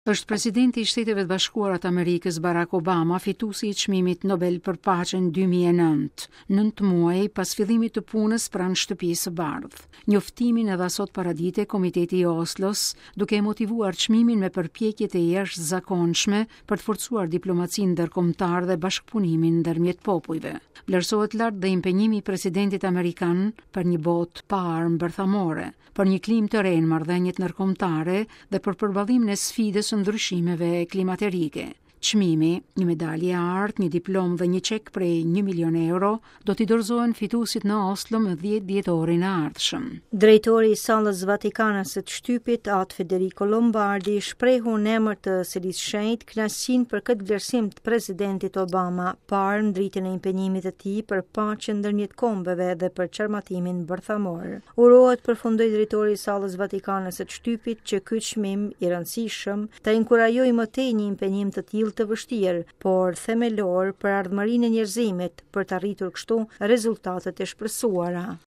Është presidenti i Shteteve të Bashkuara të Amerikës Barack Obama fituesi i çmimit Nobel për Paqen 2009, 9 muaj pas fillimit të punës pranë Shtëpisë së Bardhë. Njoftimin e dha sot paradite Komiteti i Oslos, duke motivuar çmimin me përpjekjet e jashtëzakonshme për të forcuar diplomacinë ndërkombëtare dhe bashkëpunimin ndërmjet popujve. Vlerësohet lart dhe impenjimi i presidentit amerikan për një botë pa armë bërthamore, për një klimë të re në marrëdhëniet ndërkombëtare dhe për përballimin e sfidës së ndryshimeve klimaterike. Çmimi, një medalje e artë, një diplomë dhe një çek prej 1 milion euro do t'i dorëzohen fituesit në Oslo më 10 dhjetorin e ardhshëm. Drejtori i Sallës Vatikane së të Shtypit, Atë Federico Lombardi, shprehu në emër të Selisë Shenjtë kënaqësinë për këtë vlerësim të presidentit Obama, parë në dritën e impenjimit të tij për paqen ndërmjet kombeve dhe për çarmatimin bërthamor. Urohet, përfundoi drejtori i Sallës Vatikane së të Shtypit, që ky çmim i rëndësishëm ta inkurajojë më tej një impenjim të tillë të vështirë, por themelor për ardhmërinë e njerëzimit për të arritur kështu rezultatet e shpresuara.